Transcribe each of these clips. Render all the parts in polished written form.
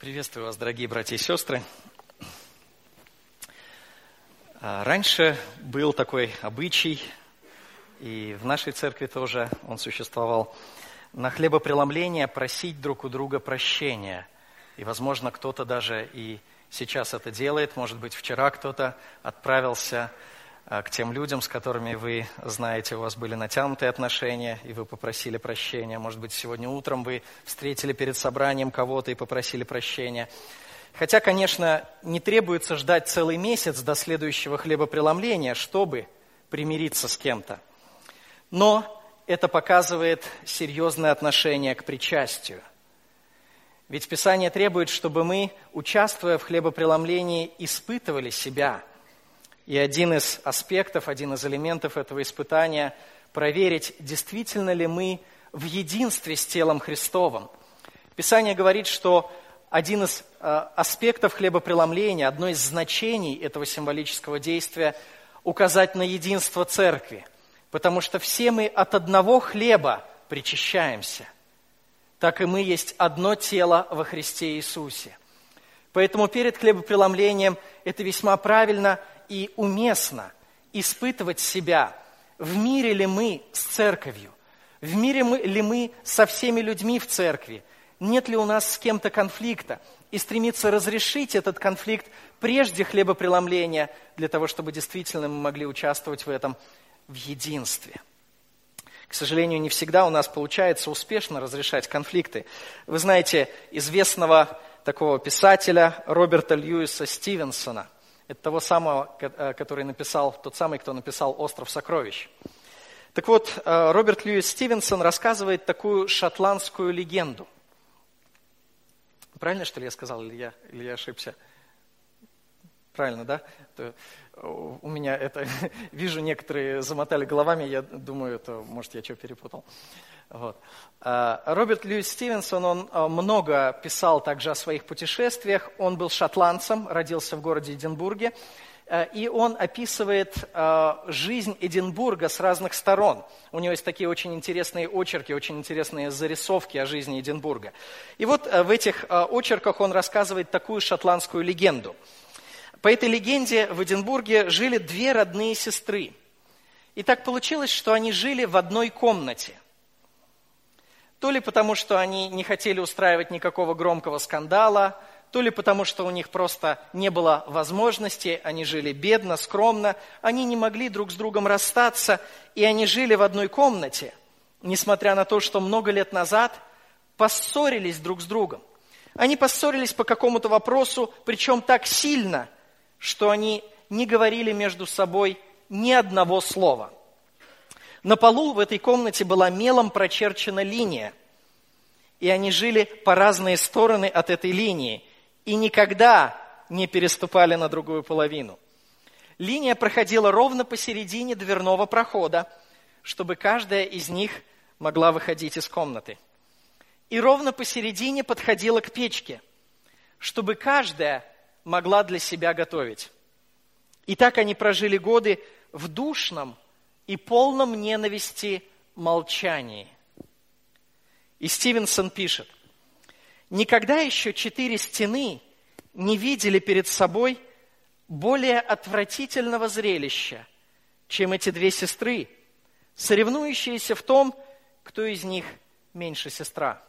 Приветствую вас, дорогие братья и сестры. Раньше был такой обычай, и в нашей церкви тоже он существовал, на хлебопреломление просить друг у друга прощения. И, возможно, кто-то даже и сейчас это делает. Может быть, вчера кто-то отправился к тем людям, с которыми вы знаете, у вас были натянутые отношения, и вы попросили прощения. Может быть, сегодня утром вы встретили перед собранием кого-то и попросили прощения. Хотя, конечно, не требуется ждать целый месяц до следующего хлебопреломления, чтобы примириться с кем-то. Но это показывает серьезное отношение к причастию. Ведь Писание требует, чтобы мы, участвуя в хлебопреломлении, испытывали себя. И один из аспектов, один из элементов этого испытания – проверить, действительно ли мы в единстве с телом Христовым. Писание говорит, что один из аспектов хлебопреломления, одно из значений этого символического действия – указать на единство церкви. Потому что все мы от одного хлеба причащаемся, так и мы есть одно тело во Христе Иисусе. Поэтому перед хлебопреломлением это весьма правильно и уместно испытывать себя, в мире ли мы с церковью, в мире ли мы со всеми людьми в церкви, нет ли у нас с кем-то конфликта, и стремиться разрешить этот конфликт прежде хлебопреломления, для того, чтобы действительно мы могли участвовать в этом в единстве. К сожалению, не всегда у нас получается успешно разрешать конфликты. Вы знаете известного такого писателя Роберта Льюиса Стивенсона. Это того самого, который написал, тот самый, кто написал «Остров сокровищ». Так вот, Роберт Льюис Стивенсон рассказывает такую шотландскую легенду. Правильно, что ли, я сказал, или я ошибся? Правильно, да? У меня это... Вижу, некоторые замотали головами, я думаю, может, я что перепутал. Вот. Роберт Льюис Стивенсон, он много писал также о своих путешествиях. Он был шотландцем, родился в городе Эдинбурге. И он описывает жизнь Эдинбурга с разных сторон. У него есть такие очень интересные очерки, очень интересные зарисовки о жизни Эдинбурга. И вот в этих очерках он рассказывает такую шотландскую легенду. По этой легенде в Эдинбурге жили две родные сестры. И так получилось, что они жили в одной комнате. То ли потому, что они не хотели устраивать никакого громкого скандала, то ли потому, что у них просто не было возможности, они жили бедно, скромно, они не могли друг с другом расстаться, и они жили в одной комнате, несмотря на то, что много лет назад поссорились друг с другом. Они поссорились по какому-то вопросу, причем так сильно, что они не говорили между собой ни одного слова. На полу в этой комнате была мелом прочерчена линия, и они жили по разные стороны от этой линии, и никогда не переступали на другую половину. Линия проходила ровно посередине дверного прохода, чтобы каждая из них могла выходить из комнаты. И ровно посередине подходила к печке, чтобы каждая могла для себя готовить. И так они прожили годы в душном и полном ненависти молчании. И Стивенсон пишет: «Никогда еще 4 стены не видели перед собой более отвратительного зрелища, чем эти 2 сестры, соревнующиеся в том, кто из них меньше сестра.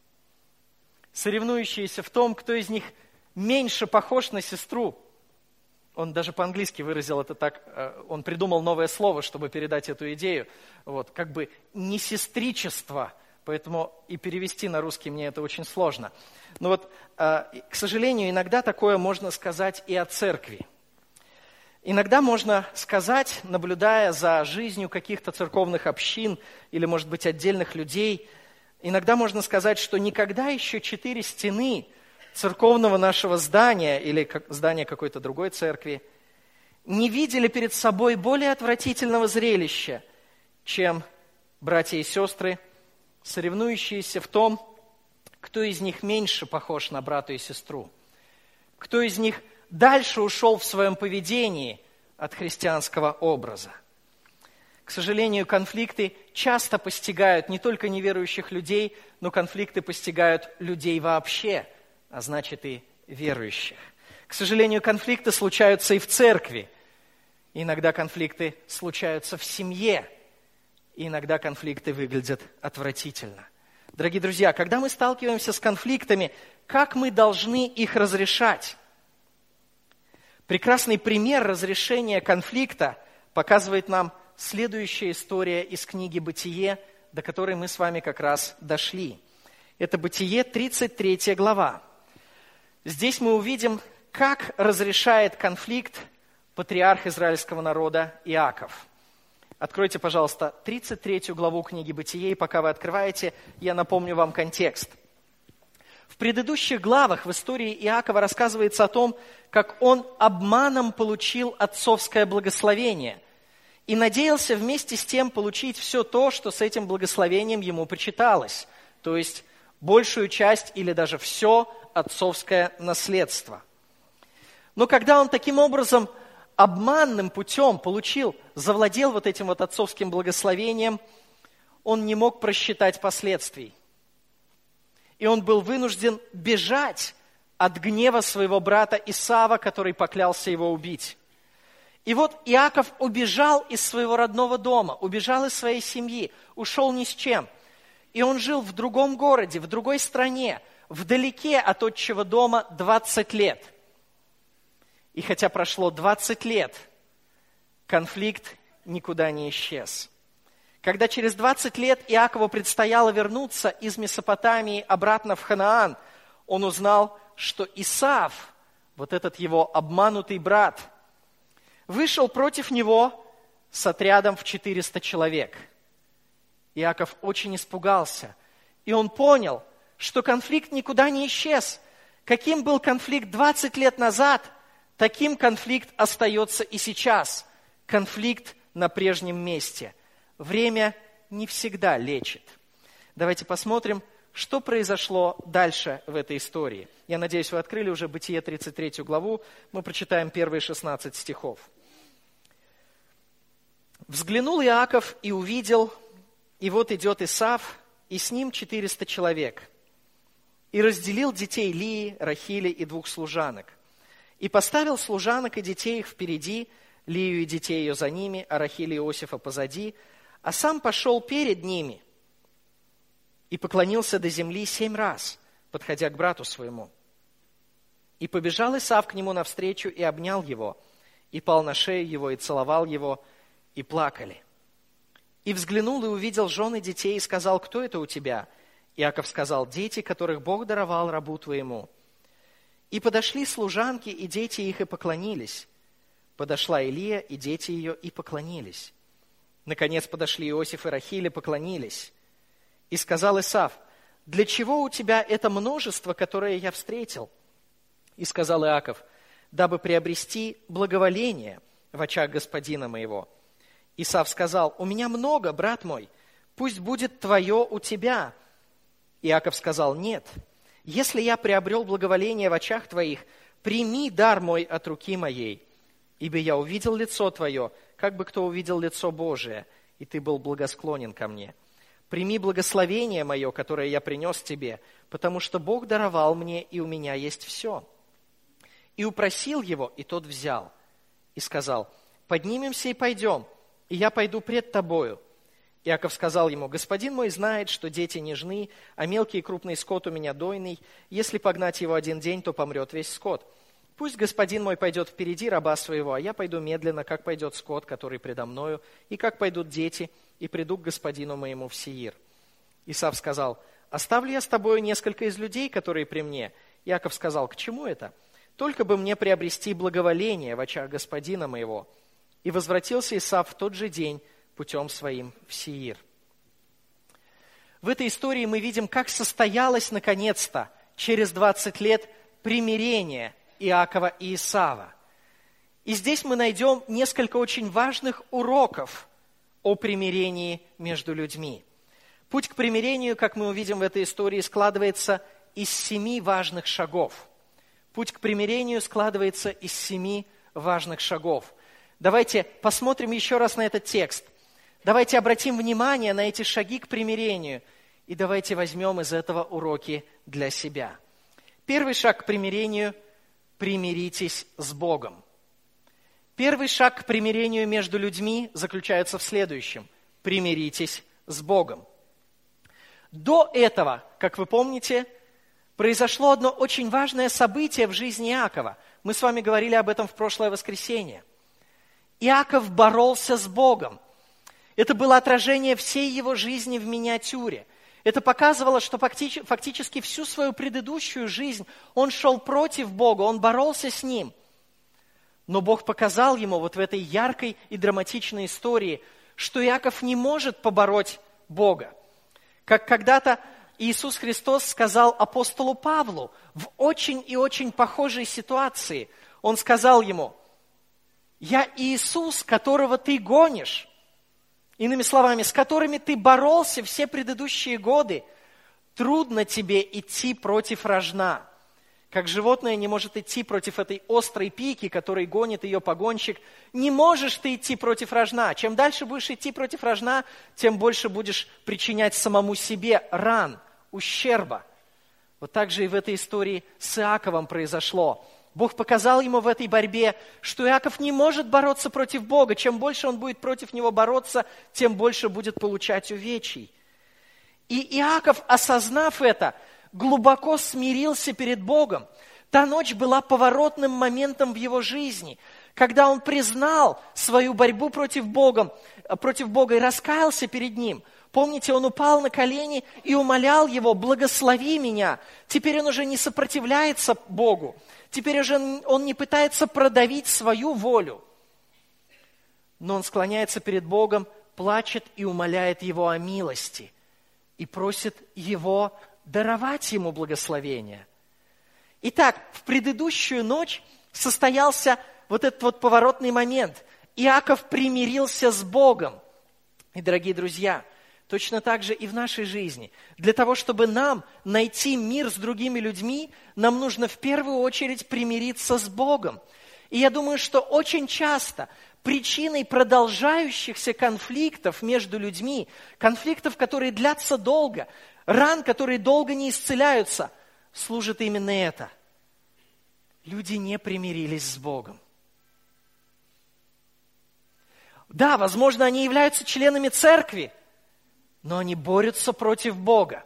Соревнующиеся в том, кто из них меньше похож на сестру». Он даже по-английски выразил это так, он придумал новое слово, чтобы передать эту идею. Вот, как бы не сестричество, поэтому и перевести на русский мне это очень сложно. Но вот, к сожалению, иногда такое можно сказать и о церкви. Иногда можно сказать, наблюдая за жизнью каких-то церковных общин или, может быть, отдельных людей, иногда можно сказать, что никогда еще 4 стены церковного нашего здания или здания какой-то другой церкви не видели перед собой более отвратительного зрелища, чем братья и сестры, соревнующиеся в том, кто из них меньше похож на брата и сестру, кто из них дальше ушел в своем поведении от христианского образа. К сожалению, конфликты часто постигают не только неверующих людей, но конфликты постигают людей вообще, а значит и верующих. К сожалению, конфликты случаются и в церкви. Иногда конфликты случаются в семье. И иногда конфликты выглядят отвратительно. Дорогие друзья, когда мы сталкиваемся с конфликтами, как мы должны их разрешать? Прекрасный пример разрешения конфликта показывает нам следующая история из книги «Бытие», до которой мы с вами как раз дошли. Это Бытие, 33 глава. Здесь мы увидим, как разрешает конфликт патриарх израильского народа Иаков. Откройте, пожалуйста, 33 главу книги «Бытие», и пока вы открываете, я напомню вам контекст. В предыдущих главах в истории Иакова рассказывается о том, как он обманом получил отцовское благословение и надеялся вместе с тем получить все то, что с этим благословением ему причиталось, то есть большую часть или даже все отцовское наследство. Но когда он таким образом обманным путем завладел вот этим вот отцовским благословением, он не мог просчитать последствий. И он был вынужден бежать от гнева своего брата Исава, который поклялся его убить. И вот Иаков убежал из своего родного дома, убежал из своей семьи, ушел ни с чем. И он жил в другом городе, в другой стране, вдалеке от отчего дома 20 лет. И хотя прошло 20 лет, конфликт никуда не исчез. Когда через 20 лет Иакову предстояло вернуться из Месопотамии обратно в Ханаан, он узнал, что Исав, вот этот его обманутый брат, вышел против него с отрядом в 400 человек. Иаков очень испугался, и он понял, что конфликт никуда не исчез. Каким был конфликт 20 лет назад, таким конфликт остается и сейчас. Конфликт на прежнем месте. Время не всегда лечит. Давайте посмотрим, что произошло дальше в этой истории. Я надеюсь, вы открыли уже Бытие 33 главу. Мы прочитаем первые 16 стихов. «Взглянул Иаков и увидел, и вот идет Исав, и с ним 400 человек. И разделил детей Лии, Рахили и 2 служанок. И поставил служанок и детей их впереди, Лию и детей ее за ними, а Рахили и Иосифа позади, а сам пошел перед ними и поклонился до земли 7 раз, подходя к брату своему. И побежал Исав к нему навстречу и обнял его, и пал на шею его, и целовал его, и плакали. И взглянул и увидел жены детей, и сказал: кто это у тебя? Иаков сказал: дети, которых Бог даровал рабу твоему. И подошли служанки, и дети их, и поклонились. Подошла Илия, и дети ее, и поклонились. Наконец подошли Иосиф и Рахиль, и поклонились. И сказал Исав: для чего у тебя это множество, которое я встретил? И сказал Иаков: дабы приобрести благоволение в очах господина моего. Исав сказал: у меня много, брат мой, пусть будет твое у тебя. Иаков сказал: нет, если я приобрел благоволение в очах твоих, прими дар мой от руки моей, ибо я увидел лицо твое, как бы кто увидел лицо Божие, и ты был благосклонен ко мне. Прими благословение мое, которое я принес тебе, потому что Бог даровал мне, и у меня есть все. И упросил его, и тот взял, и сказал: поднимемся и пойдем, и я пойду пред тобою. Иаков сказал ему: господин мой знает, что дети нежны, а мелкий и крупный скот у меня дойный. Если погнать его 1 день, то помрет весь скот. Пусть господин мой пойдет впереди раба своего, а я пойду медленно, как пойдет скот, который предо мною, и как пойдут дети, и приду к господину моему в Сеир. Исав сказал: оставлю я с тобою несколько из людей, которые при мне. Иаков сказал: к чему это? Только бы мне приобрести благоволение в очах господина моего. И возвратился Исав в тот же день путем своим в Сеир. В этой истории мы видим, как состоялось наконец-то через 20 лет примирение Иакова и Исава. И здесь мы найдем несколько очень важных уроков о примирении между людьми. Путь к примирению, как мы увидим в этой истории, складывается из 7 важных шагов. Путь к примирению складывается из 7 важных шагов. Давайте посмотрим еще раз на этот текст. Давайте обратим внимание на эти шаги к примирению. И давайте возьмем из этого уроки для себя. Первый шаг к примирению – примиритесь с Богом. Первый шаг к примирению между людьми заключается в следующем – примиритесь с Богом. До этого, как вы помните, произошло одно очень важное событие в жизни Иакова. Мы с вами говорили об этом в прошлое воскресенье. Иаков боролся с Богом. Это было отражение всей его жизни в миниатюре. Это показывало, что фактически всю свою предыдущую жизнь он шел против Бога, он боролся с Ним. Но Бог показал ему вот в этой яркой и драматичной истории, что Иаков не может побороть Бога. Как когда-то Иисус Христос сказал апостолу Павлу в очень и очень похожей ситуации. Он сказал ему: «Я Иисус, которого ты гонишь». Иными словами, с которыми ты боролся все предыдущие годы. Трудно тебе идти против рожна. Как животное не может идти против этой острой пики, которой гонит ее погонщик, не можешь ты идти против рожна. Чем дальше будешь идти против рожна, тем больше будешь причинять самому себе ран, ущерба. Вот так же и в этой истории с Иаковом произошло. Бог показал ему в этой борьбе, что Иаков не может бороться против Бога. Чем больше он будет против него бороться, тем больше будет получать увечий. И Иаков, осознав это, глубоко смирился перед Богом. Та ночь была поворотным моментом в его жизни, когда он признал свою борьбу против Бога и раскаялся перед Ним. Помните, он упал на колени и умолял Его: «Благослови меня». Теперь он уже не сопротивляется Богу. Теперь уже он не пытается продавить свою волю. Но он склоняется перед Богом, плачет и умоляет Его о милости. И просит Его даровать ему благословение. Итак, в предыдущую ночь состоялся вот этот вот поворотный момент. Иаков примирился с Богом. И, дорогие друзья, точно так же и в нашей жизни. Для того, чтобы нам найти мир с другими людьми, нам нужно в первую очередь примириться с Богом. И я думаю, что очень часто причиной продолжающихся конфликтов между людьми, конфликтов, которые длятся долго, ран, которые долго не исцеляются, служит именно это. Люди не примирились с Богом. Да, возможно, они являются членами церкви, но они борются против Бога.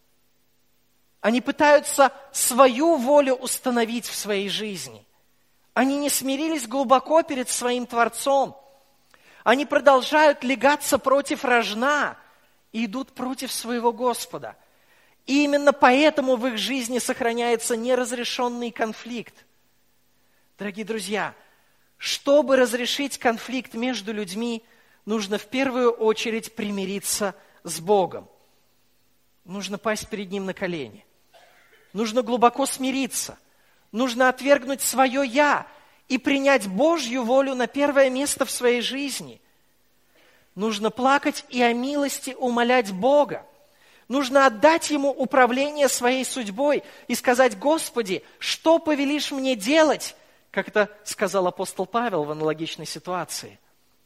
Они пытаются свою волю установить в своей жизни. Они не смирились глубоко перед своим Творцом. Они продолжают лягаться против рожна и идут против своего Господа. И именно поэтому в их жизни сохраняется неразрешенный конфликт. Дорогие друзья, чтобы разрешить конфликт между людьми, нужно в первую очередь примириться с Богом. Нужно пасть перед Ним на колени. Нужно глубоко смириться. Нужно отвергнуть свое «я» и принять Божью волю на первое место в своей жизни. Нужно плакать и о милости умолять Бога. Нужно отдать Ему управление своей судьбой и сказать: «Господи, что повелишь мне делать?» Как это сказал апостол Павел в аналогичной ситуации.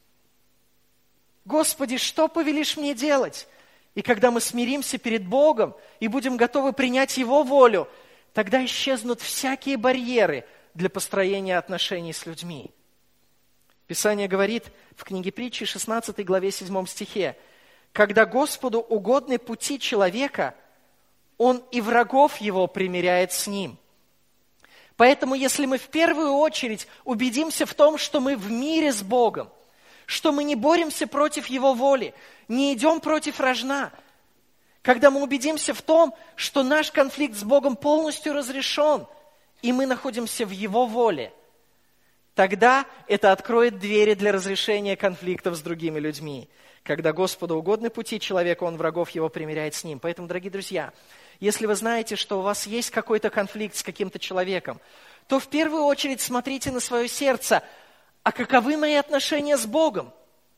«Господи, что повелишь мне делать?» И когда мы смиримся перед Богом и будем готовы принять Его волю, тогда исчезнут всякие барьеры для построения отношений с людьми. Писание говорит в книге Притчи, 16 главе 7 стихе: «Когда Господу угодны пути человека, Он и врагов его примиряет с ним». Поэтому, если мы в первую очередь убедимся в том, что мы в мире с Богом, что мы не боремся против Его воли, не идем против рожна, когда мы убедимся в том, что наш конфликт с Богом полностью разрешен, и мы находимся в Его воле, тогда это откроет двери для разрешения конфликтов с другими людьми. Когда Господу угодны пути человека, Он врагов его примиряет с ним. Поэтому, дорогие друзья, если вы знаете, что у вас есть какой-то конфликт с каким-то человеком, то в первую очередь смотрите на свое сердце. А каковы мои отношения с Богом?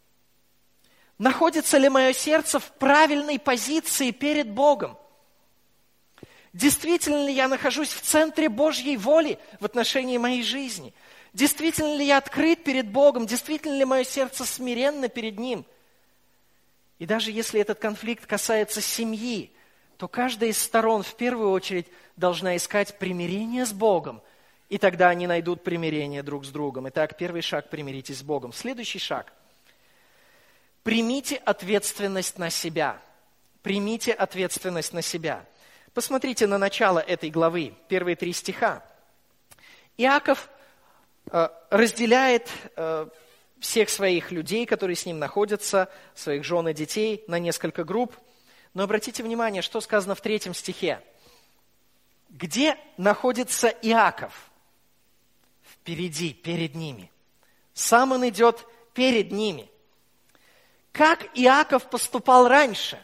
Находится ли мое сердце в правильной позиции перед Богом? Действительно ли я нахожусь в центре Божьей воли в отношении моей жизни? Действительно ли я открыт перед Богом? Действительно ли мое сердце смиренно перед Ним? И даже если этот конфликт касается семьи, то то каждая из сторон в первую очередь должна искать примирение с Богом, и тогда они найдут примирение друг с другом. Итак, первый шаг – примиритесь с Богом. Следующий шаг – примите ответственность на себя. Примите ответственность на себя. Посмотрите на начало этой главы, первые 3 стиха. Иаков разделяет всех своих людей, которые с ним находятся, своих жен и детей, на несколько групп. Но обратите внимание, что сказано в 3 стихе. Где находится Иаков? Впереди, перед ними. Сам он идет перед ними. Как Иаков поступал раньше?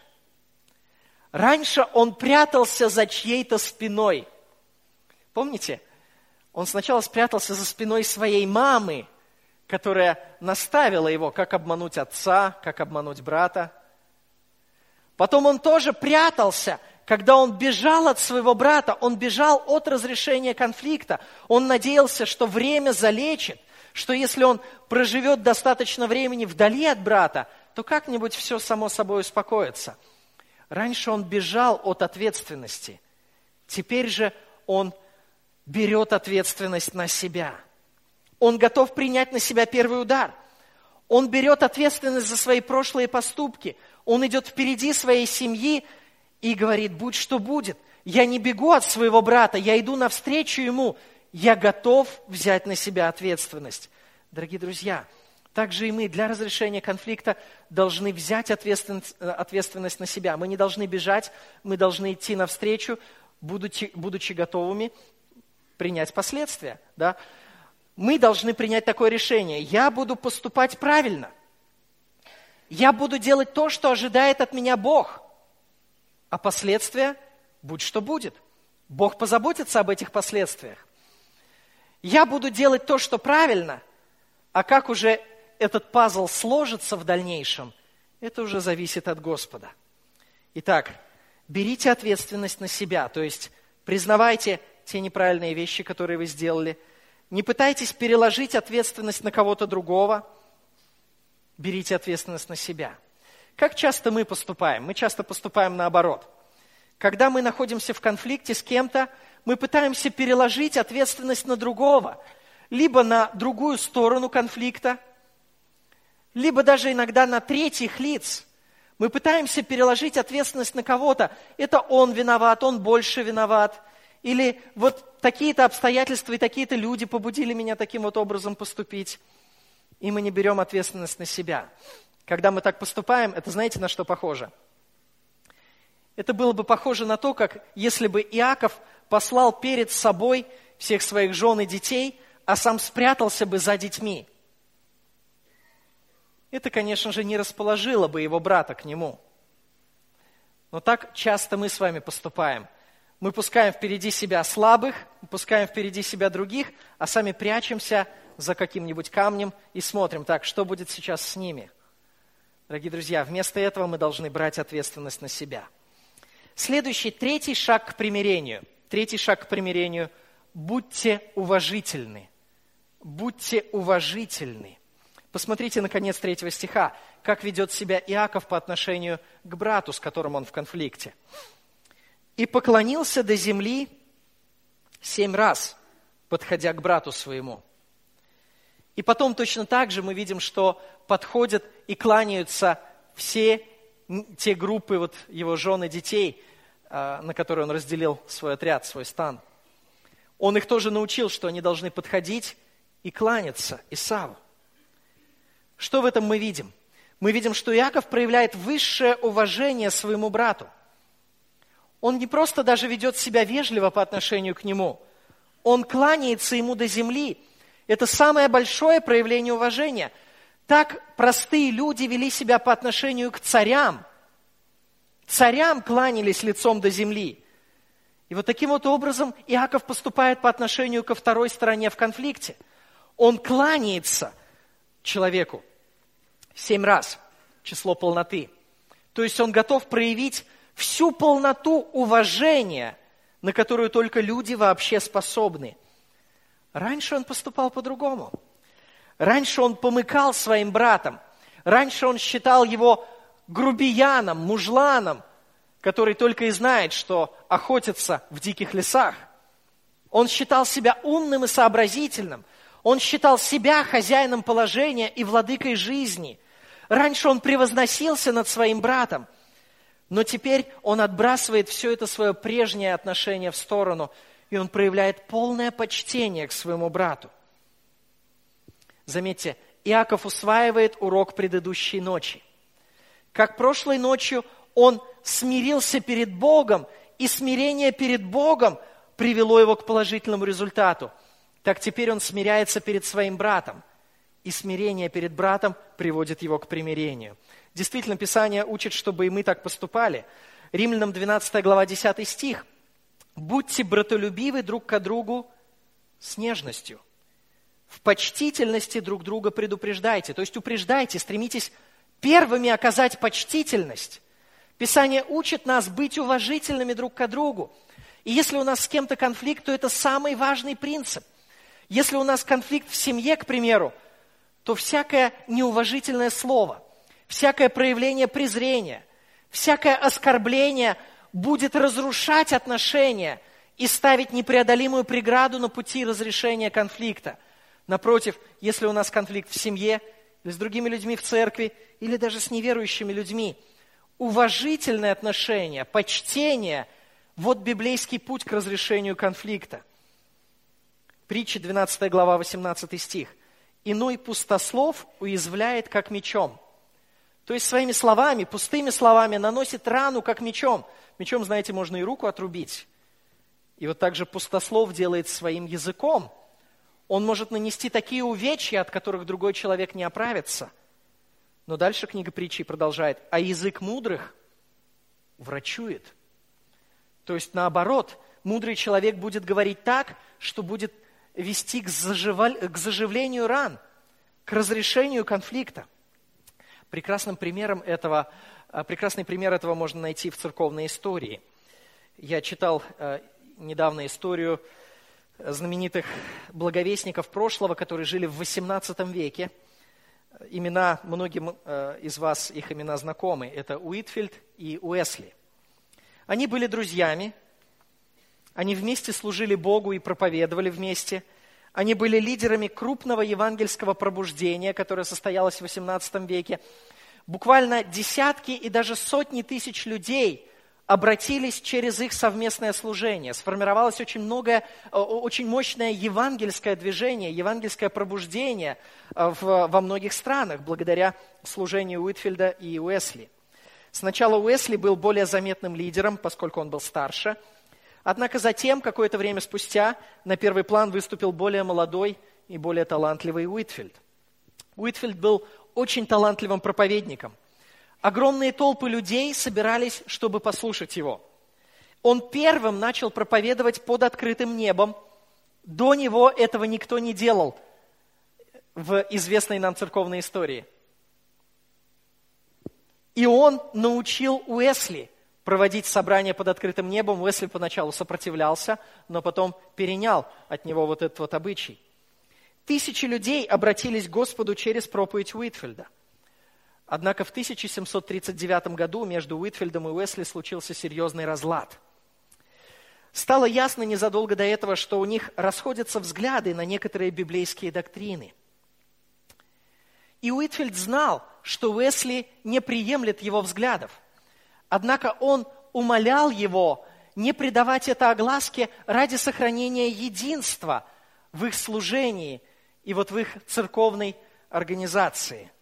Раньше он прятался за чьей-то спиной. Помните? Он сначала спрятался за спиной своей мамы, которая наставила его, как обмануть отца, как обмануть брата. Потом он тоже прятался, когда он бежал от своего брата, он бежал от разрешения конфликта. Он надеялся, что время залечит, что если он проживет достаточно времени вдали от брата, то как-нибудь все само собой успокоится. Раньше он бежал от ответственности. Теперь же он берет ответственность на себя. Он готов принять на себя первый удар. Он берет ответственность за свои прошлые поступки. Он идет впереди своей семьи и говорит: будь что будет. Я не бегу от своего брата, я иду навстречу ему. Я готов взять на себя ответственность. Дорогие друзья, также и мы для разрешения конфликта должны взять ответственность на себя. Мы не должны бежать, мы должны идти навстречу, будучи готовыми принять последствия. Да? Мы должны принять такое решение. Я буду поступать правильно. Я буду делать то, что ожидает от меня Бог. А последствия будь что будет. Бог позаботится об этих последствиях. Я буду делать то, что правильно, а как уже этот пазл сложится в дальнейшем, это уже зависит от Господа. Итак, берите ответственность на себя, то есть признавайте те неправильные вещи, которые вы сделали. Не пытайтесь переложить ответственность на кого-то другого. Берите ответственность на себя. Как часто мы поступаем? Мы часто поступаем наоборот. Когда мы находимся в конфликте с кем-то, мы пытаемся переложить ответственность на другого, либо на другую сторону конфликта, либо даже иногда на третьих лиц. Мы пытаемся переложить ответственность на кого-то. Это он виноват, он больше виноват. Или вот такие-то обстоятельства и такие-то люди побудили меня таким вот образом поступить. И мы не берем ответственность на себя. Когда мы так поступаем, это знаете, на что похоже? Это было бы похоже на то, как если бы Иаков послал перед собой всех своих жен и детей, а сам спрятался бы за детьми. Это, конечно же, не расположило бы его брата к нему. Но так часто мы с вами поступаем. Мы пускаем впереди себя слабых, мы пускаем впереди себя других, а сами прячемся за каким-нибудь камнем и смотрим, так, что будет сейчас с ними. Дорогие друзья, вместо этого мы должны брать ответственность на себя. Следующий, 3 шаг к примирению. 3 шаг к примирению – будьте уважительны. Будьте уважительны. Посмотрите, наконец, 3 стиха, как ведет себя Иаков по отношению к брату, с которым он в конфликте. «И поклонился до земли 7 раз, подходя к брату своему». И потом точно так же мы видим, что подходят и кланяются все те группы вот его жен и детей, на которые он разделил свой отряд, свой стан. Он их тоже научил, что они должны подходить и кланяться Исаву. Что в этом мы видим? Мы видим, что Иаков проявляет высшее уважение своему брату. Он не просто даже ведет себя вежливо по отношению к нему, он кланяется ему до земли. Это самое большое проявление уважения. Так простые люди вели себя по отношению к царям. Царям кланялись лицом до земли. И вот таким вот образом Иаков поступает по отношению ко второй стороне в конфликте. Он кланяется человеку 7 раз, число полноты. То есть он готов проявить всю полноту уважения, на которую только люди вообще способны. Раньше он поступал по-другому. Раньше он помыкал своим братом. Раньше он считал его грубияном, мужланом, который только и знает, что охотится в диких лесах. Он считал себя умным и сообразительным. Он считал себя хозяином положения и владыкой жизни. Раньше он превозносился над своим братом, но теперь он отбрасывает все это свое прежнее отношение в сторону, и он проявляет полное почтение к своему брату. Заметьте, Иаков усваивает урок предыдущей ночи. Как прошлой ночью он смирился перед Богом, и смирение перед Богом привело его к положительному результату, так теперь он смиряется перед своим братом, и смирение перед братом приводит его к примирению. Действительно, Писание учит, чтобы и мы так поступали. Римлянам 12 глава 10 стих. «Будьте братолюбивы друг к другу с нежностью. В почтительности друг друга предупреждайте». То есть упреждайте, стремитесь первыми оказать почтительность. Писание учит нас быть уважительными друг к другу. И если у нас с кем-то конфликт, то это самый важный принцип. Если у нас конфликт в семье, к примеру, то всякое неуважительное слово, всякое проявление презрения, всякое оскорбление будет разрушать отношения и ставить непреодолимую преграду на пути разрешения конфликта. Напротив, если у нас конфликт в семье, или с другими людьми в церкви, или даже с неверующими людьми, уважительное отношение, почтение – вот библейский путь к разрешению конфликта. Притча 12 глава 18 стих. «Иной пустослов уязвляет, как мечом». То есть своими словами, пустыми словами наносит рану, как мечом. Мечом, знаете, можно и руку отрубить. И вот так же пустослов делает своим языком. Он может нанести такие увечья, от которых другой человек не оправится. Но дальше книга Притчи продолжает. «А язык мудрых врачует». То есть наоборот, мудрый человек будет говорить так, что будет вести к заживлению ран, к разрешению конфликта. Прекрасный пример этого можно найти в церковной истории. Я читал недавно историю знаменитых благовестников прошлого, которые жили в XVIII веке. Имена, многим из вас их имена знакомы. Это Уитфилд и Уэсли. Они были друзьями, они вместе служили Богу и проповедовали вместе. Они были лидерами крупного евангельского пробуждения, которое состоялось в XVIII веке. Буквально десятки и даже сотни тысяч людей обратились через их совместное служение. Сформировалось очень мощное евангельское движение, евангельское пробуждение во многих странах, благодаря служению Уитфилда и Уэсли. Сначала Уэсли был более заметным лидером, поскольку он был старше. Однако затем, какое-то время спустя, на первый план выступил более молодой и более талантливый Уитфилд. Уитфилд был очень талантливым проповедником. Огромные толпы людей собирались, чтобы послушать его. Он первым начал проповедовать под открытым небом. До него этого никто не делал в известной нам церковной истории. И он научил Уэсли проводить собрания под открытым небом. Уэсли поначалу сопротивлялся, но потом перенял от него вот этот вот обычай. Тысячи людей обратились к Господу через проповедь Уитфилда. Однако в 1739 году между Уитфилдом и Уэсли случился серьезный разлад. Стало ясно незадолго до этого, что у них расходятся взгляды на некоторые библейские доктрины. И Уитфилд знал, что Уэсли не приемлет его взглядов. Однако он умолял его не придавать это огласке ради сохранения единства в их служении и вот в их церковной организации.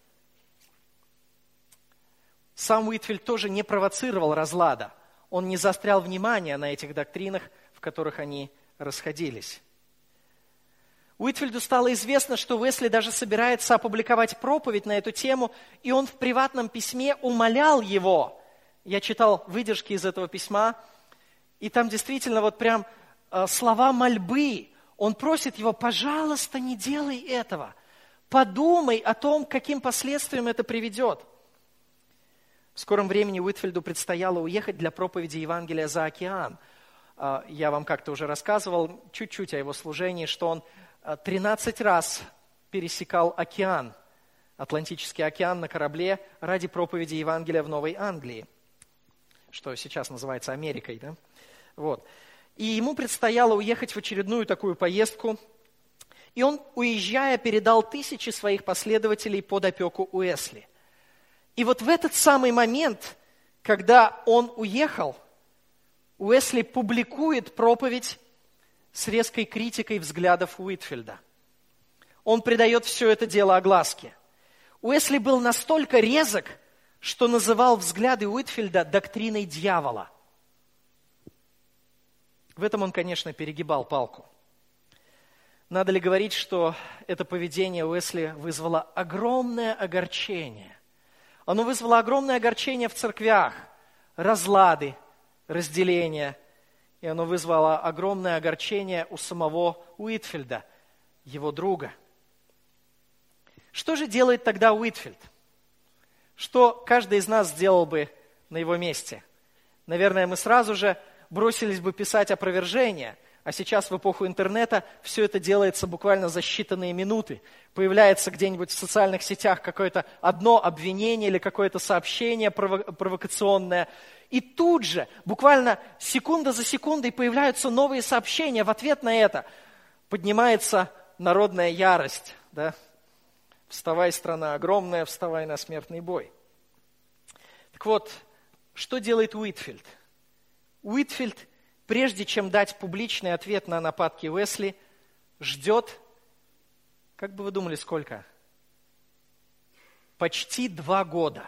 Сам Уитфилд тоже не провоцировал разлада. Он не заострял внимание на этих доктринах, в которых они расходились. Уитфилду стало известно, что Уэсли даже собирается опубликовать проповедь на эту тему, и он в приватном письме умолял его. Я читал выдержки из этого письма, и там действительно вот прям слова мольбы. Он просит его: пожалуйста, не делай этого. Подумай о том, к каким последствиям это приведет. В скором времени Уитфилду предстояло уехать для проповеди Евангелия за океан. Я вам как-то уже рассказывал чуть-чуть о его служении, что он 13 раз пересекал океан, Атлантический океан на корабле ради проповеди Евангелия в Новой Англии. что сейчас называется Америкой, да? Вот. И ему предстояло уехать в очередную такую поездку. И он, уезжая, передал 1000 своих последователей под опеку Уэсли. И вот в этот самый момент, когда он уехал, Уэсли публикует проповедь с резкой критикой взглядов Уитфилда. Он придает все это дело огласке. Уэсли был настолько резок, что называл взгляды Уитфилда доктриной дьявола. В этом он, конечно, перегибал палку. Надо ли говорить, что это поведение Уэсли вызвало огромное огорчение? Оно вызвало огромное огорчение в церквях, разлады, разделения. И оно вызвало огромное огорчение у самого Уитфилда, его друга. Что же делает тогда Уитфилд? Что каждый из нас сделал бы на его месте? Наверное, мы сразу же бросились бы писать опровержение, а сейчас в эпоху интернета все это делается буквально за считанные минуты. Появляется где-нибудь в социальных сетях какое-то одно обвинение или какое-то сообщение провокационное, и тут же, буквально секунда за секундой, появляются новые сообщения в ответ на это. Поднимается народная ярость, да? «Вставай, страна огромная, вставай на смертный бой». Так вот, что делает Уитфилд? Уитфилд, прежде чем дать публичный ответ на нападки Уэсли, ждет, как бы вы думали, сколько? Почти 2 года.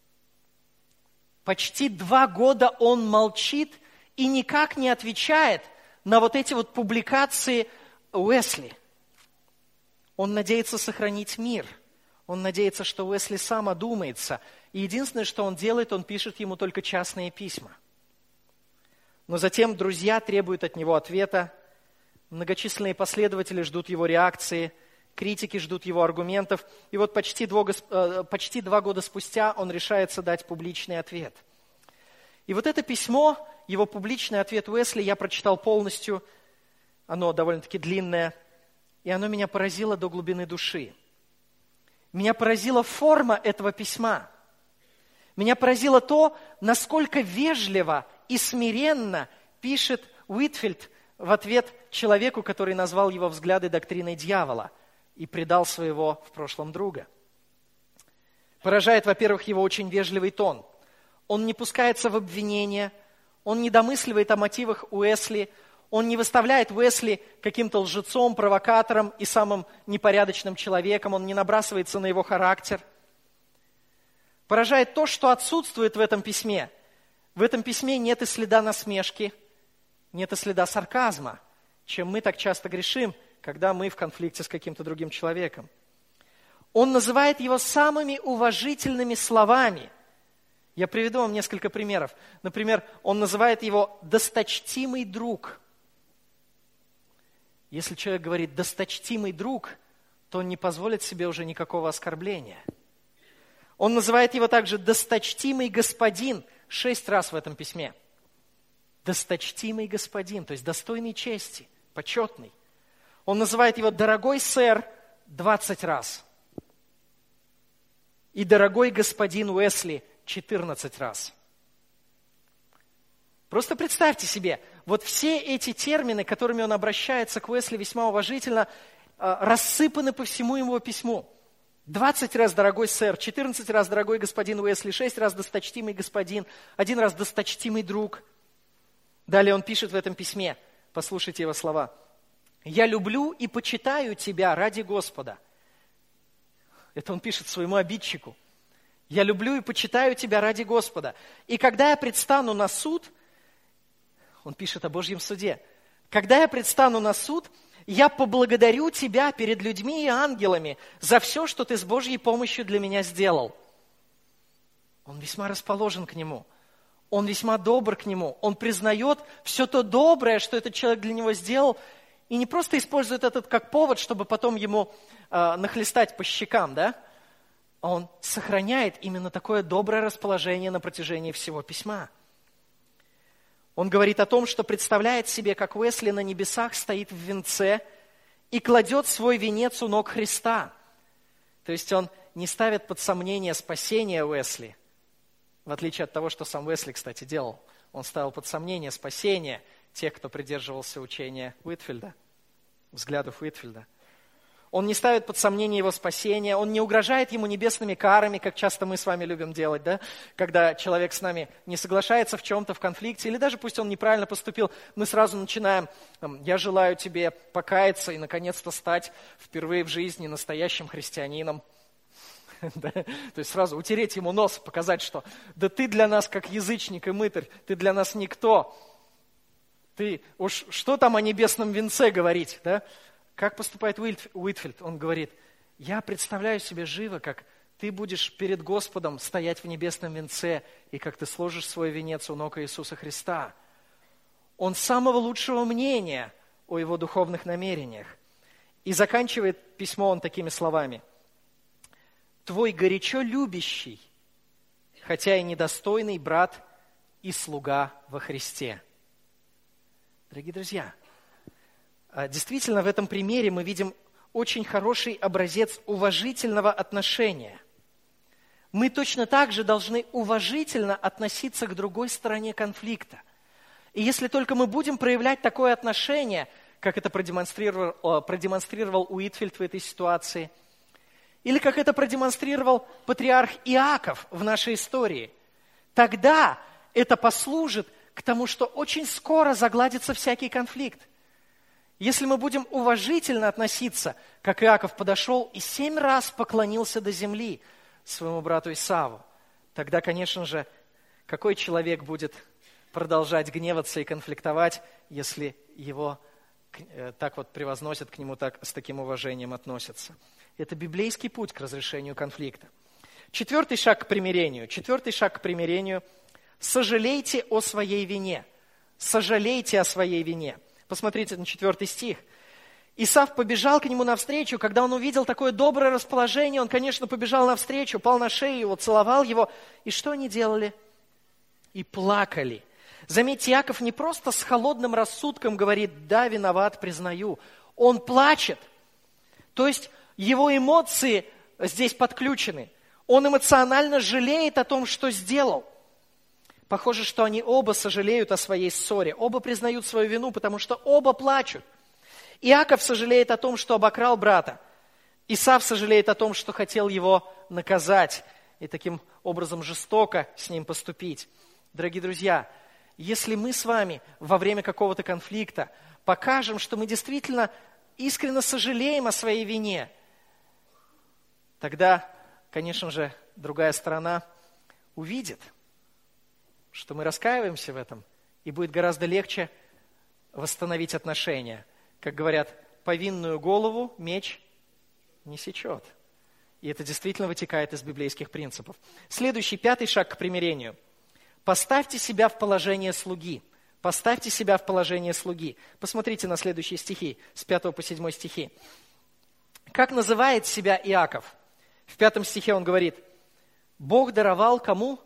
Почти 2 года он молчит и никак не отвечает на вот эти вот публикации Уэсли. Он надеется сохранить мир. Он надеется, что Уэсли сам одумается. И единственное, что он делает, он пишет ему только частные письма. Но затем друзья требуют от него ответа. Многочисленные последователи ждут его реакции. Критики ждут его аргументов. И вот почти 2 года спустя он решается дать публичный ответ. И вот это письмо, его публичный ответ Уэсли, я прочитал полностью. Оно довольно-таки длинное. И оно меня поразило до глубины души. Меня поразила форма этого письма. Меня поразило то, насколько вежливо и смиренно пишет Уитфилд в ответ человеку, который назвал его взгляды доктриной дьявола и предал своего в прошлом друга. Поражает, во-первых, его очень вежливый тон. Он не пускается в обвинения, он не домысливает о мотивах Уэсли, он не выставляет Уэсли каким-то лжецом, провокатором и самым непорядочным человеком, он не набрасывается на его характер. Поражает то, что отсутствует в этом письме. В этом письме нет и следа насмешки, нет и следа сарказма, чем мы так часто грешим, когда мы в конфликте с каким-то другим человеком. Он называет его самыми уважительными словами. Я приведу вам несколько примеров. Например, он называет его «досточтимый друг». Если человек говорит «досточтимый друг», то он не позволит себе уже никакого оскорбления. Он называет его также «досточтимый господин» 6 раз в этом письме. Досточтимый господин, то есть достойный чести, почетный. Он называет его «дорогой сэр» 20 раз. И «дорогой господин Уэсли» 14 раз. Просто представьте себе, вот все эти термины, которыми он обращается к Уэсли весьма уважительно, рассыпаны по всему его письму. 20 раз «дорогой сэр», 14 раз «дорогой господин Уэсли», 6 раз «досточтимый господин», 1 раз «досточтимый друг». Далее он пишет в этом письме, послушайте его слова. «Я люблю и почитаю тебя ради Господа». Это он пишет своему обидчику. «Я люблю и почитаю тебя ради Господа. И когда я предстану на суд», он пишет о Божьем суде, «когда я предстану на суд, я поблагодарю тебя перед людьми и ангелами за все, что ты с Божьей помощью для меня сделал». Он весьма расположен к нему. Он весьма добр к нему. Он признает все то доброе, что этот человек для него сделал, и не просто использует этот как повод, чтобы потом ему нахлестать по щекам, да? А он сохраняет именно такое доброе расположение на протяжении всего письма. Он говорит о том, что представляет себе, как Уэсли на небесах стоит в венце и кладет свой венец у ног Христа. То есть он не ставит под сомнение спасение Уэсли, В отличие от того, что сам Уэсли, кстати, делал. Он ставил под сомнение спасение тех, кто придерживался учения Уитфилда, взглядов Уитфилда. Он не ставит под сомнение его спасение, он не угрожает ему небесными карами, как часто мы с вами любим делать, да? Когда человек с нами не соглашается в чем-то, в конфликте, или даже пусть он неправильно поступил, мы сразу начинаем: я желаю тебе покаяться и наконец-то стать впервые в жизни настоящим христианином. То есть сразу утереть ему нос, показать, что да ты для нас как язычник и мытарь, ты для нас никто. Ты уж что там о небесном венце говорить, да? Как поступает Уитфилд? Он говорит: я представляю себе живо, как ты будешь перед Господом стоять в небесном венце, и как ты сложишь свой венец у ног Иисуса Христа. Он самого лучшего мнения о его духовных намерениях. И заканчивает письмо он такими словами: твой горячо любящий, хотя и недостойный брат и слуга во Христе. Дорогие друзья, действительно, в этом примере мы видим очень хороший образец уважительного отношения. Мы точно так же должны уважительно относиться к другой стороне конфликта. И если только мы будем проявлять такое отношение, как это продемонстрировал Уитфилд в этой ситуации, или как это продемонстрировал патриарх Иаков в нашей истории, тогда это послужит к тому, что очень скоро загладится всякий конфликт. Если мы будем уважительно относиться, как Иаков подошел и 7 раз поклонился до земли своему брату Исаву, тогда, конечно же, какой человек будет продолжать гневаться и конфликтовать, если его так вот превозносят, к нему так, с таким уважением относятся? Это библейский путь к разрешению конфликта. 4-й шаг к примирению – сожалейте о своей вине. Сожалейте о своей вине. Посмотрите на 4 стих. Исав побежал к нему навстречу. Когда он увидел такое доброе расположение, он, конечно, побежал навстречу, пал на шею его, целовал его. И что они делали? И плакали. Заметьте, Иаков не просто с холодным рассудком говорит: да, виноват, признаю. Он плачет. То есть его эмоции здесь подключены. Он эмоционально жалеет о том, что сделал. Похоже, что они оба сожалеют о своей ссоре, оба признают свою вину, потому что оба плачут. Иаков сожалеет о том, что обокрал брата. Исав сожалеет о том, что хотел его наказать и таким образом жестоко с ним поступить. Дорогие друзья, если мы с вами во время какого-то конфликта покажем, что мы действительно искренне сожалеем о своей вине, тогда, конечно же, другая сторона увидит, что мы раскаиваемся в этом, и будет гораздо легче восстановить отношения. Как говорят, повинную голову меч не сечет. И это действительно вытекает из библейских принципов. Следующий, 5-й шаг к примирению. Поставьте себя в положение слуги. Поставьте себя в положение слуги. Посмотрите на следующие стихи, с 5 по 7 стихи. Как называет себя Иаков? В 5 стихе он говорит: Бог даровал кому?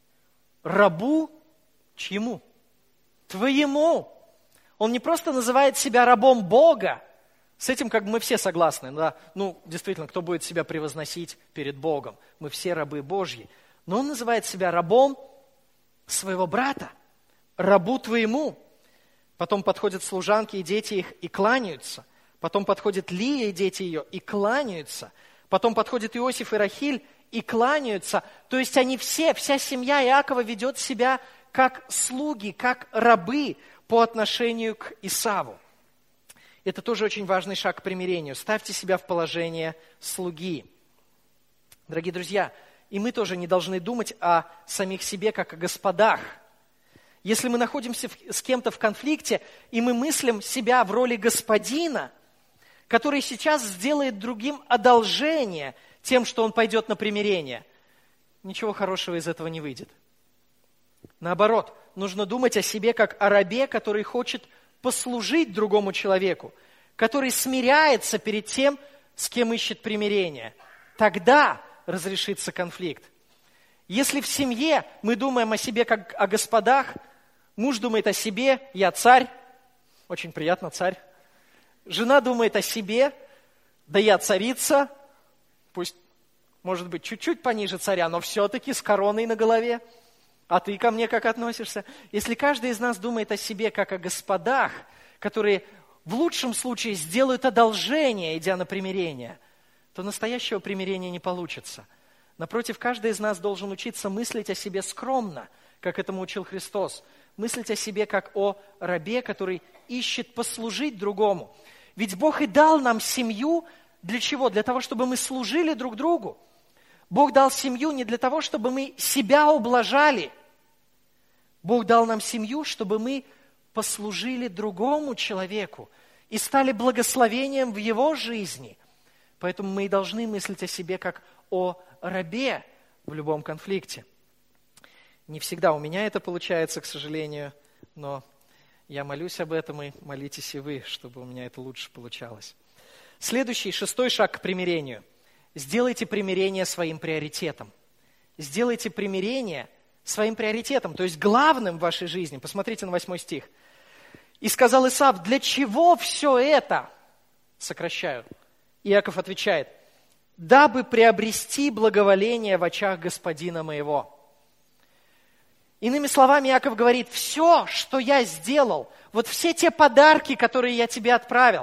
Рабу чьему? Твоему. Он не просто называет себя рабом Бога. С этим как бы мы все согласны. Да? Действительно, кто будет себя превозносить перед Богом? Мы все рабы Божьи. Но он называет себя рабом своего брата. Рабу твоему. Потом подходят служанки и дети их и кланяются. Потом подходит Лия и дети ее и кланяются. Потом подходит Иосиф и Рахиль и кланяются. То есть они все, вся семья Иакова ведет себя как слуги, как рабы по отношению к Исаву. Это тоже очень важный шаг к примирению. Ставьте себя в положение слуги. Дорогие друзья, и мы тоже не должны думать о самих себе как о господах. Если мы находимся с кем-то в конфликте, и мы мыслим себя в роли господина, который сейчас сделает другим одолжение тем, что он пойдет на примирение, ничего хорошего из этого не выйдет. Наоборот, нужно думать о себе как о рабе, который хочет послужить другому человеку, который смиряется перед тем, с кем ищет примирение. Тогда разрешится конфликт. Если в семье мы думаем о себе как о господах, муж думает о себе: я царь, очень приятно, царь. Жена думает о себе: да я царица, пусть, может быть, чуть-чуть пониже царя, но все-таки с короной на голове. А ты ко мне как относишься? Если каждый из нас думает о себе как о господах, которые в лучшем случае сделают одолжение, идя на примирение, то настоящего примирения не получится. Напротив, каждый из нас должен учиться мыслить о себе скромно, как этому учил Христос. Мыслить о себе как о рабе, который ищет послужить другому. Ведь Бог и дал нам семью для чего? Для того, чтобы мы служили друг другу. Бог дал семью не для того, чтобы мы себя ублажали. Бог дал нам семью, чтобы мы послужили другому человеку и стали благословением в его жизни. Поэтому мы и должны мыслить о себе как о рабе в любом конфликте. Не всегда у меня это получается, к сожалению, но я молюсь об этом, и молитесь и вы, чтобы у меня это лучше получалось. Следующий, 6-й шаг к примирению. Сделайте примирение своим приоритетом. Сделайте примирение своим приоритетом, то есть главным в вашей жизни. Посмотрите на 8 стих. «И сказал Исав, для чего все это?» Сокращаю. Иаков отвечает, «Дабы приобрести благоволение в очах господина моего». Иными словами, Иаков говорит, все, что я сделал, вот все те подарки, которые я тебе отправил,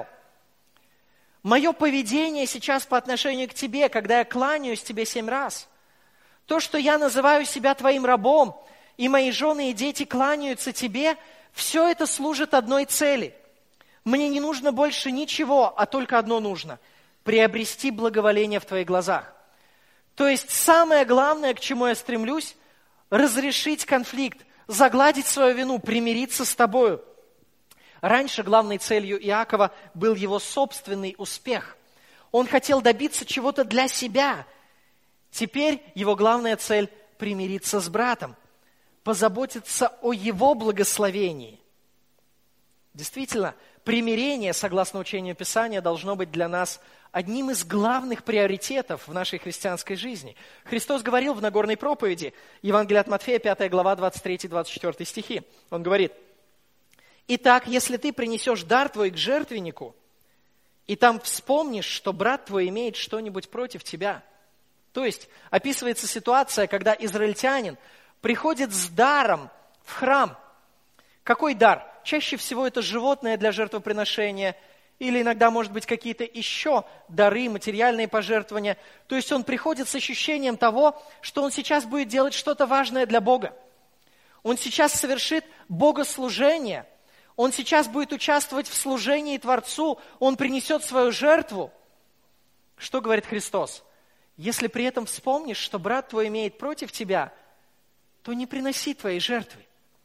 мое поведение сейчас по отношению к тебе, когда я кланяюсь тебе 7 раз, то, что я называю себя твоим рабом, и мои жены и дети кланяются тебе, все это служит одной цели. Мне не нужно больше ничего, а только одно нужно – приобрести благоволение в твоих глазах. То есть самое главное, к чему я стремлюсь – разрешить конфликт, загладить свою вину, примириться с тобою. Раньше главной целью Иакова был его собственный успех. Он хотел добиться чего-то для себя. Теперь его главная цель – примириться с братом, позаботиться о его благословении. Действительно, примирение, согласно учению Писания, должно быть для нас одним из главных приоритетов в нашей христианской жизни. Христос говорил в Нагорной проповеди, Евангелие от Матфея, 5 глава, 23-24 стихи. Он говорит, «Итак, если ты принесешь дар твой к жертвеннику, и там вспомнишь, что брат твой имеет что-нибудь против тебя». То есть описывается ситуация, когда израильтянин приходит с даром в храм. Какой дар? Чаще всего это животное для жертвоприношения, или иногда, может быть, какие-то еще дары, материальные пожертвования. То есть он приходит с ощущением того, что он сейчас будет делать что-то важное для Бога. Он сейчас совершит богослужение. Он сейчас будет участвовать в служении Творцу. Он принесет свою жертву. Что говорит Христос? Если при этом вспомнишь, что брат твой имеет против тебя, то не приноси твоей жертвы.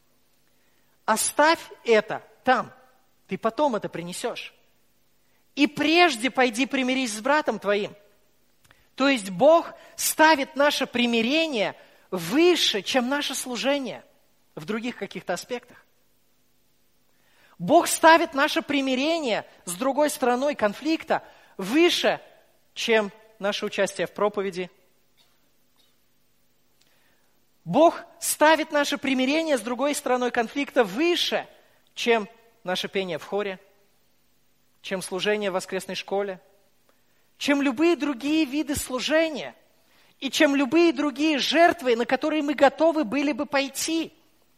Оставь это там. Ты потом это принесешь. И прежде пойди примирись с братом твоим. То есть Бог ставит наше примирение выше, чем наше служение в других каких-то аспектах. Бог ставит наше примирение с другой стороной конфликта выше, чем наше участие в проповеди. Бог ставит наше примирение с другой стороной конфликта выше, чем наше пение в хоре, чем служение в воскресной школе, чем любые другие виды служения и чем любые другие жертвы, на которые мы готовы были бы пойти.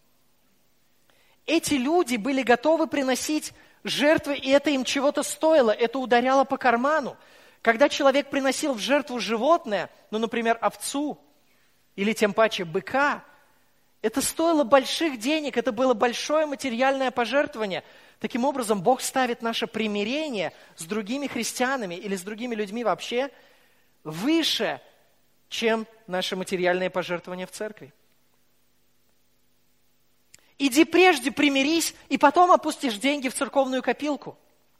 Эти люди были готовы приносить жертвы, и это им чего-то стоило, это ударяло по карману. Когда человек приносил в жертву животное, например, овцу, или тем паче быка, это стоило больших денег, это было большое материальное пожертвование. Таким образом, Бог ставит наше примирение с другими христианами или с другими людьми вообще выше, чем наше материальное пожертвование в церкви. Иди прежде примирись, и потом опустишь деньги в церковную копилку.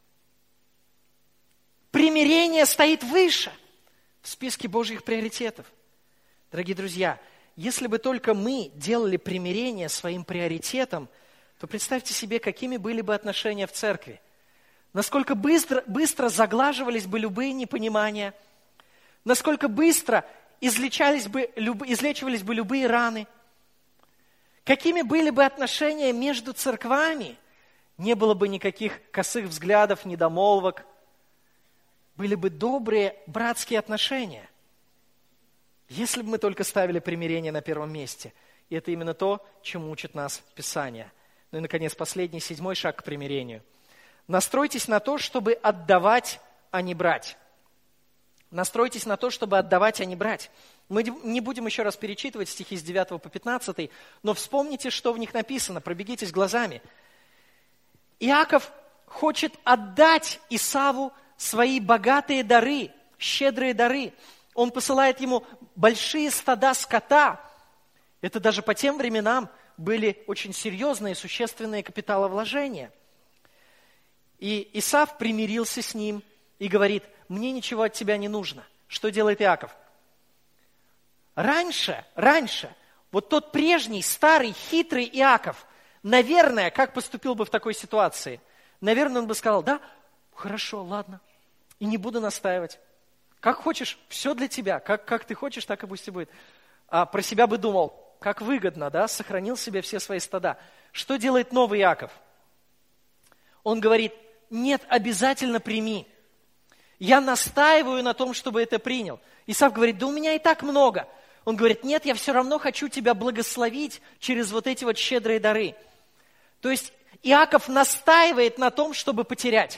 Примирение стоит выше в списке Божьих приоритетов. Дорогие друзья, если бы только мы делали примирение своим приоритетом, то представьте себе, какими были бы отношения в церкви. Насколько быстро заглаживались бы любые непонимания, насколько быстро излечивались бы любые раны. Какими были бы отношения между церквами, не было бы никаких косых взглядов, недомолвок. Были бы добрые братские отношения. Если бы мы только ставили примирение на первом месте. И это именно то, чему учит нас Писание. Ну и, наконец, последний, 7-й шаг к примирению. Настройтесь на то, чтобы отдавать, а не брать. Настройтесь на то, чтобы отдавать, а не брать. Мы не будем еще раз перечитывать стихи с 9 по 15, но вспомните, что в них написано, пробегитесь глазами. Иаков хочет отдать Исаву свои богатые дары, щедрые дары. Он посылает ему большие стада скота. Это даже по тем временам были очень серьезные, существенные капиталовложения. И Исав примирился с ним и говорит: мне ничего от тебя не нужно. Что делает Иаков? Раньше, вот тот прежний, старый, хитрый Иаков, наверное, как поступил бы в такой ситуации? Наверное, он бы сказал: да, хорошо, ладно, и не буду настаивать. Как хочешь, все для тебя, как ты хочешь, так и пусть и будет. А про себя бы думал: как выгодно, да, сохранил себе все свои стада. Что делает новый Иаков? Он говорит: нет, обязательно прими. Я настаиваю на том, чтобы это принял. Исав говорит: да у меня и так много. Он говорит: нет, я все равно хочу тебя благословить через вот эти вот щедрые дары. То есть Иаков настаивает на том, чтобы потерять.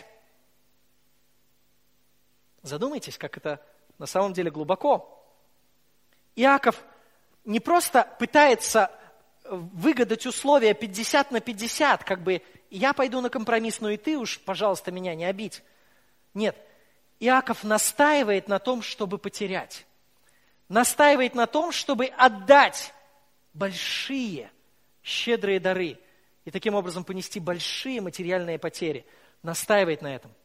Задумайтесь, как это на самом деле глубоко. Иаков не просто пытается выгадать условия 50/50, как бы я пойду на компромисс, но и ты уж, пожалуйста, меня не обидь. Нет, Иаков настаивает на том, чтобы потерять. Настаивает на том, чтобы отдать большие, щедрые дары и таким образом понести большие материальные потери. Настаивает на этом.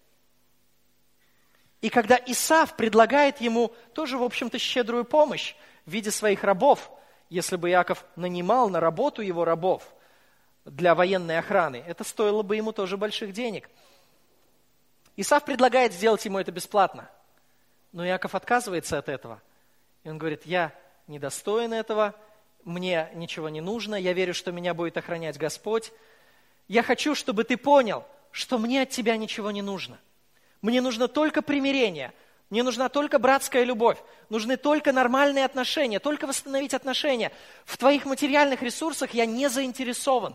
И когда Исав предлагает ему тоже, в общем-то, щедрую помощь в виде своих рабов, если бы Иаков нанимал на работу его рабов для военной охраны, это стоило бы ему тоже больших денег. Исав предлагает сделать ему это бесплатно, но Иаков отказывается от этого. И он говорит: я недостоин этого, мне ничего не нужно, я верю, что меня будет охранять Господь. Я хочу, чтобы ты понял, что мне от тебя ничего не нужно. Мне нужно только примирение, мне нужна только братская любовь, нужны только нормальные отношения, только восстановить отношения. В твоих материальных ресурсах я не заинтересован.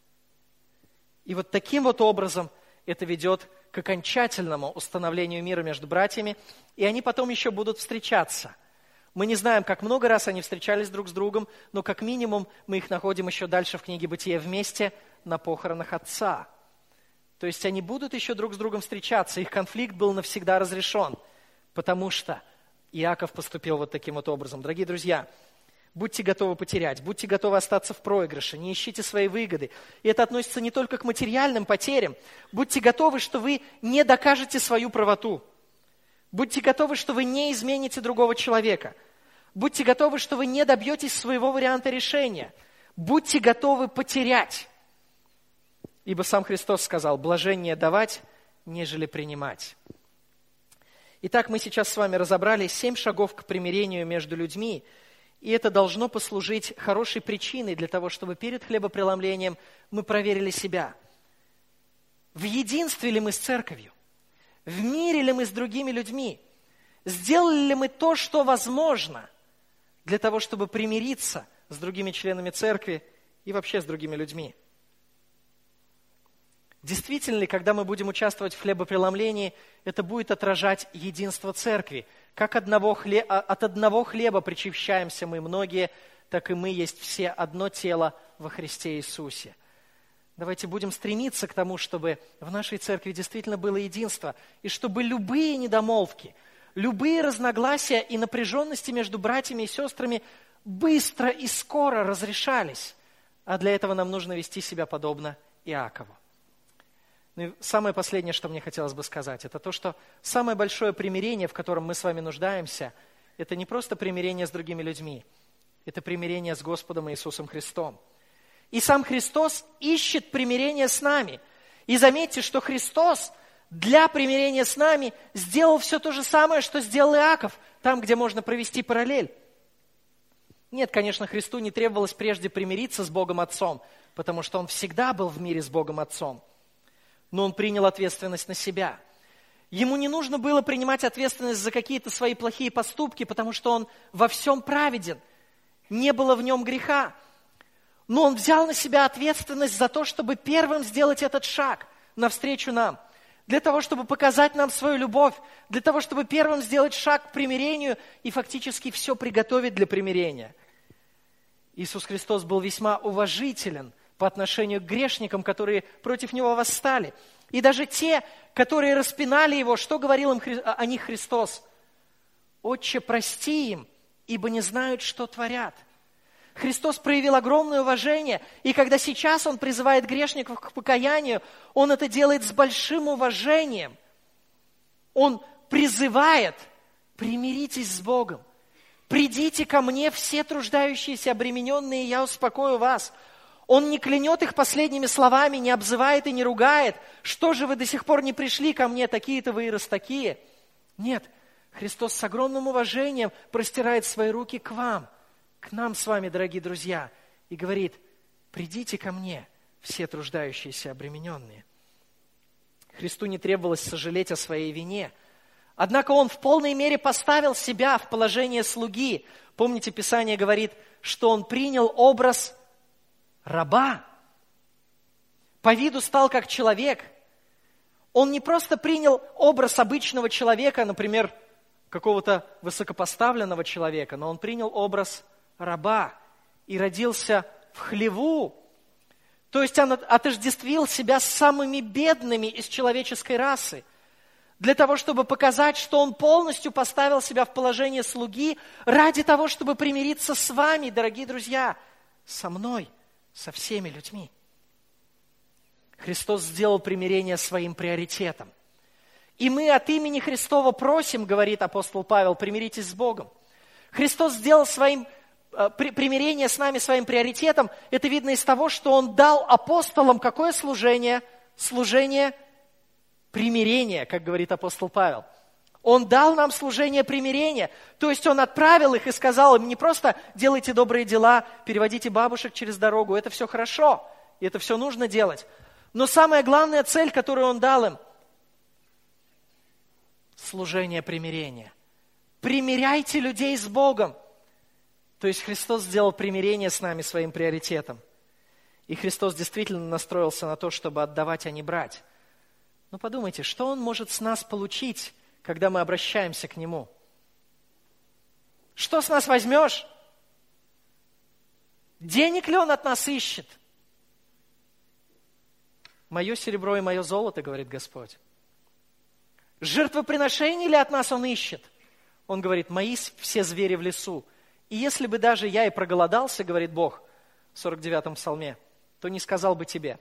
И вот таким вот образом это ведет к окончательному установлению мира между братьями, и они потом еще будут встречаться. Мы не знаем, как много раз они встречались друг с другом, но как минимум мы их находим еще дальше в книге Бытия вместе на похоронах отца. То есть они будут еще друг с другом встречаться, их конфликт был навсегда разрешен, потому что Иаков поступил вот таким вот образом. Дорогие друзья, будьте готовы потерять, будьте готовы остаться в проигрыше, не ищите свои выгоды. И это относится не только к материальным потерям. Будьте готовы, что вы не докажете свою правоту. Будьте готовы, что вы не измените другого человека. Будьте готовы, что вы не добьетесь своего варианта решения. Будьте готовы потерять. Ибо сам Христос сказал: блаженнее давать, нежели принимать. Итак, мы сейчас с вами разобрали 7 шагов к примирению между людьми, и это должно послужить хорошей причиной для того, чтобы перед хлебопреломлением мы проверили себя. В единстве ли мы с церковью? В мире ли мы с другими людьми? Сделали ли мы то, что возможно, для того, чтобы примириться с другими членами церкви и вообще с другими людьми? Действительно ли, когда мы будем участвовать в хлебопреломлении, это будет отражать единство церкви? Как от одного хлеба причащаемся мы многие, так и мы есть все одно тело во Христе Иисусе. Давайте будем стремиться к тому, чтобы в нашей церкви действительно было единство, и чтобы любые недомолвки, любые разногласия и напряженности между братьями и сестрами быстро и скоро разрешались. А для этого нам нужно вести себя подобно Иакову. Ну и самое последнее, что мне хотелось бы сказать, это то, что самое большое примирение, в котором мы с вами нуждаемся, это не просто примирение с другими людьми, это примирение с Господом Иисусом Христом. И сам Христос ищет примирение с нами. И заметьте, что Христос для примирения с нами сделал все то же самое, что сделал Иаков, там, где можно провести параллель. Нет, конечно, Христу не требовалось прежде примириться с Богом Отцом, потому что Он всегда был в мире с Богом Отцом. Но Он принял ответственность на себя. Ему не нужно было принимать ответственность за какие-то свои плохие поступки, потому что Он во всем праведен. Не было в Нем греха. Но Он взял на себя ответственность за то, чтобы первым сделать этот шаг навстречу нам. Для того, чтобы показать нам свою любовь. Для того, чтобы первым сделать шаг к примирению и фактически все приготовить для примирения. Иисус Христос был весьма уважителен по отношению к грешникам, которые против Него восстали. И даже те, которые распинали Его, что говорил им о них Христос? «Отче, прости им, ибо не знают, что творят». Христос проявил огромное уважение, и когда сейчас Он призывает грешников к покаянию, Он это делает с большим уважением. Он призывает: примиритесь с Богом. Придите ко мне, все труждающиеся, обремененные, я успокою вас. Он не клянет их последними словами, не обзывает и не ругает. Что же вы до сих пор не пришли ко мне, такие-то вы и растакие? Нет, Христос с огромным уважением простирает свои руки к вам, к нам с вами, дорогие друзья, и говорит: придите ко мне, все труждающиеся, обремененные. Христу не требовалось сожалеть о своей вине. Однако Он в полной мере поставил себя в положение слуги. Помните, Писание говорит, что Он принял образ раба. По виду стал как человек. Он не просто принял образ обычного человека, например, какого-то высокопоставленного человека, но Он принял образ раба и родился в хлеву. То есть Он отождествил себя с самыми бедными из человеческой расы, для того, чтобы показать, что Он полностью поставил себя в положение слуги ради того, чтобы примириться с вами, дорогие друзья, со мной, со всеми людьми. Христос сделал примирение своим приоритетом. И мы от имени Христова просим, говорит апостол Павел, примиритесь с Богом. Христос сделал примирение с нами своим приоритетом. Это видно из того, что Он дал апостолам какое служение? Служение примирения, как говорит апостол Павел. Он дал нам служение примирения. То есть Он отправил их и сказал им: не просто делайте добрые дела, переводите бабушек через дорогу, это все хорошо, и это все нужно делать. Но самая главная цель, которую Он дал им, служение примирения. Примиряйте людей с Богом. То есть Христос сделал примирение с нами своим приоритетом. И Христос действительно настроился на то, чтобы отдавать, а не брать. Но подумайте, что Он может с нас получить, когда мы обращаемся к Нему? Что с нас возьмешь? Денег ли Он от нас ищет? Мое серебро и мое золото, говорит Господь. Жертвоприношений ли от нас Он ищет? Он говорит: мои все звери в лесу. И если бы даже я и проголодался, говорит Бог в 49-м псалме, то не сказал бы тебе.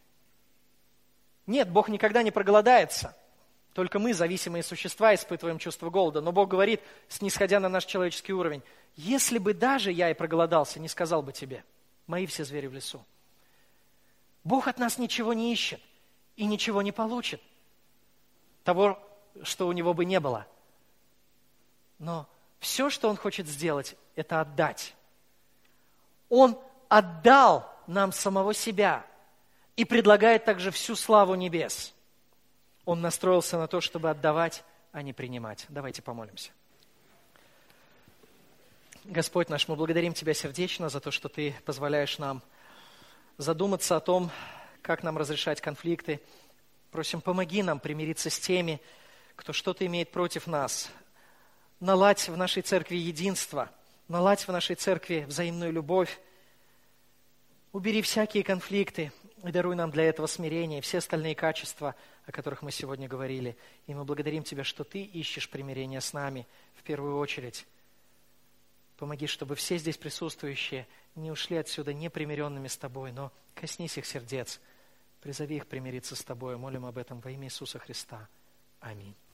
Нет, Бог никогда не проголодается. Только мы, зависимые существа, испытываем чувство голода. Но Бог говорит, снисходя на наш человеческий уровень: если бы даже я и проголодался, не сказал бы тебе, мои все звери в лесу. Бог от нас ничего не ищет и ничего не получит. Того, что у Него бы не было. Но все, что Он хочет сделать, это отдать. Он отдал нам самого себя и предлагает также всю славу небес. Он настроился на то, чтобы отдавать, а не принимать. Давайте помолимся. Господь наш, мы благодарим Тебя сердечно за то, что Ты позволяешь нам задуматься о том, как нам разрешать конфликты. Просим, помоги нам примириться с теми, кто что-то имеет против нас. Наладь в нашей церкви единство, наладь в нашей церкви взаимную любовь. Убери всякие конфликты и даруй нам для этого смирение и все остальные качества, о которых мы сегодня говорили. И мы благодарим Тебя, что Ты ищешь примирение с нами в первую очередь. Помоги, чтобы все здесь присутствующие не ушли отсюда непримиренными с Тобой, но коснись их сердец, призови их примириться с Тобой. Молим об этом во имя Иисуса Христа. Аминь.